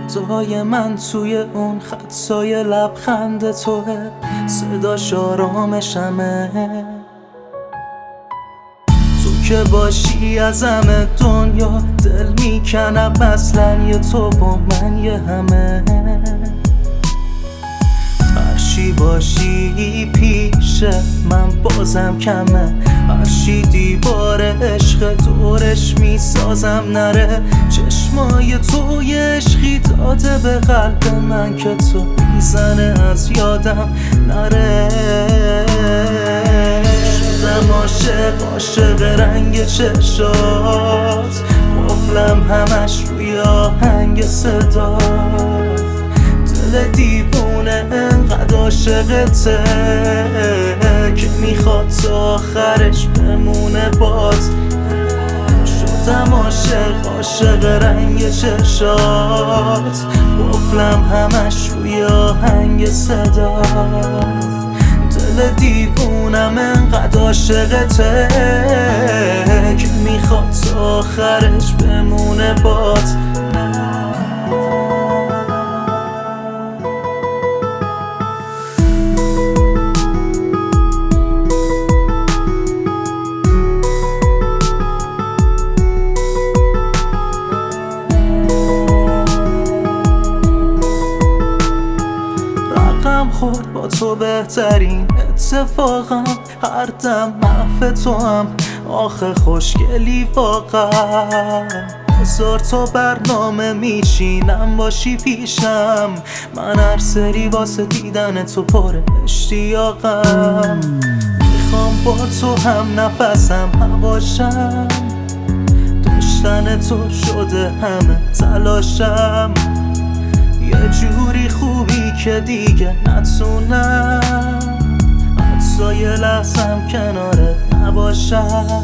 صدای من توی اون خطای لبخند توه، صداش آرامشمه. تو که باشی از همه دنیا دل میکنم، اصلا یه تو با من یه همه. هرچی باشی پیش من بازم کمه، هرچی دیوار عشق دورش میسازم نره. چشمای تو یه عشقی داده به قلب من که تو میزنه از یادم نره. شدم عاشق رنگ چشات، قفلم همش روی آهنگ صدات. دل دیوونه انقدر عاشقته که میخواد تا آخرش بمونه باز. شدم عاشق رنگ چشات، قفلم همش روی آهنگ صدات. دل دیوونم انقدر عاشقته که میخواد تا آخرش بمونه باز. خورد با تو بهترین اتفاقم، هر دم محو تو هم آخه خوشگلی واقعا. هزار تا برنامه میچینم باشی پیشم، من هر سری واسه دیدن تو پر اشتیاقم. میخوام با تو هم نفسم هواشم، داشتن تو شده همه تلاشم. یه جوری خوبی که دیگه نتونم حتی یه لحظم کنارت نباشم.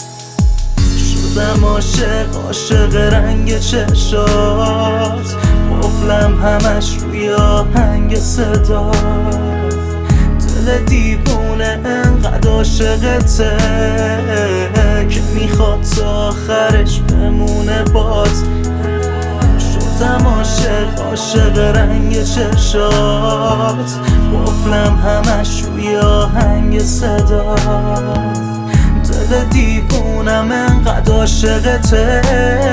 شدم عاشق رنگ چشات، قفلم همش روی آهنگ صدات. دل دیوونه انقدر عاشقته که میخواد تا آخرش بمونه باز. شدم عاشق رنگ چشات، قفلم همش روی آهنگ صدات. دل دیوونم انقدر عاشقته